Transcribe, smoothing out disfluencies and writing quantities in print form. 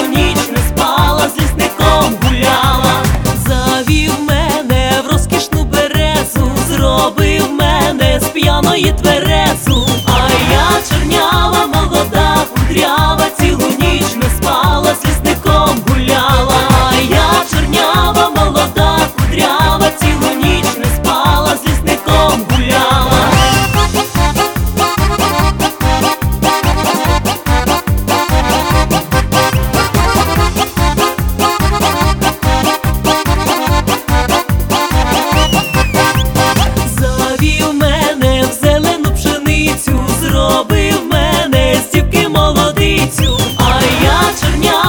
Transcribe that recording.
ніч не спала, з лісником гуляла. Завів мене в розкішну березу, зробив мене з п'яної тверезу. А я чорнява, молода, кудрява, цілу ніч не спала, з лісником гуляла. А я чорнява, молода, кудрява, цілу ніч не спала, з лісником гуляла. Завів мене в зелену пшеницю, зробив мене з дівки молодицю. А я чорня